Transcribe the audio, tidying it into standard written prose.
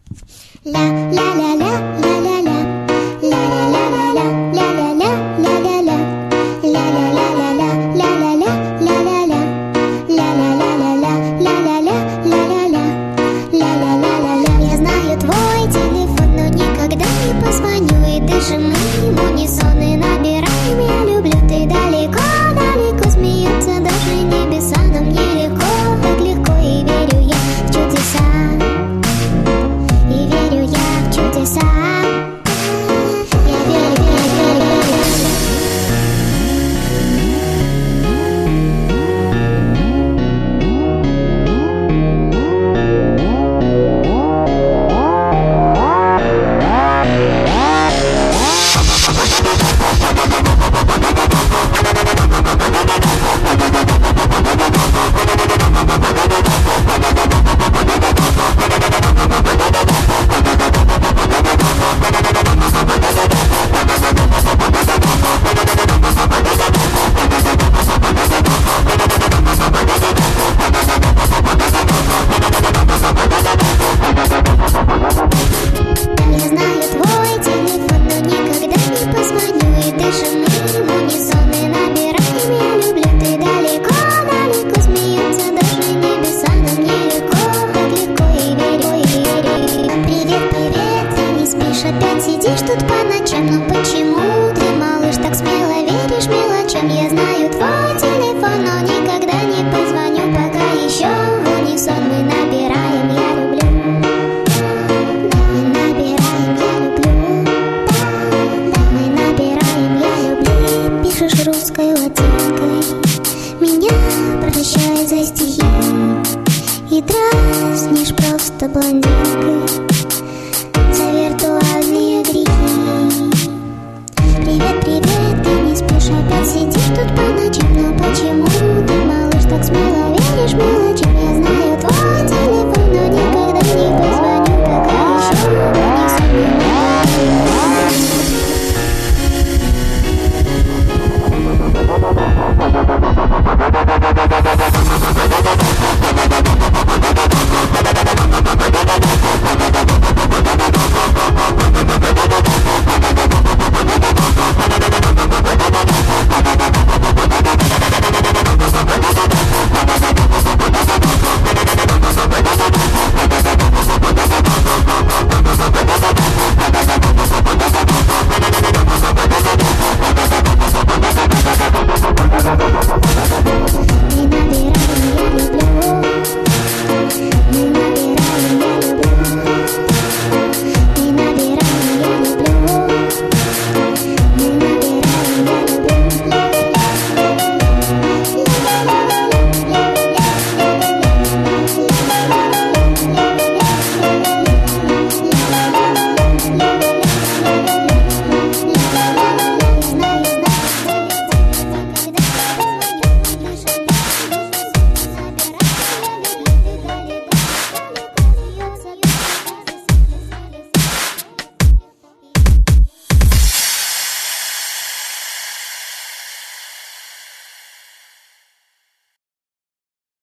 Опять сидишь тут по ночам, ну почему ты, малыш, так смело веришь мелочам? Я знаю твой телефон, но никогда не позвоню, пока еще в унисон мы набираем «Я люблю». Мы набираем «Я люблю». Мы набираем «Я люблю». Пишешь русской латинкой, меня прощай за стихи и дразнишь просто блондинкой.